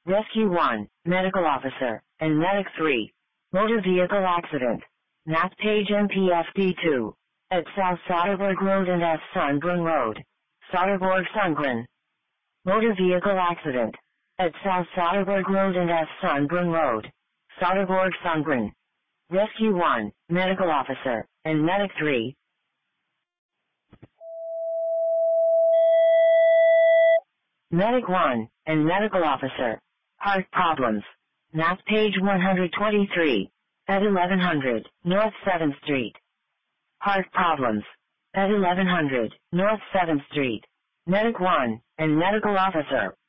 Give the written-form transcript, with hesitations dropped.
Rescue 1, Medical Officer, and Medic 3. Motor Vehicle Accident. Nat Page MPFD 2. At South Soderberg Road and S. Sundgren Road. Soderborg Sundgren. Motor Vehicle Accident. At South Soderberg Road and S. Sundgren Road. Soderborg Sundgren. Rescue 1, Medical Officer, and Medic 3. Medic 1, and Medical Officer. Heart problems. Nat Page 123. At 1100, North 7th Street. Heart problems. At 1100, North 7th Street. Medic 1, and Medical Officer.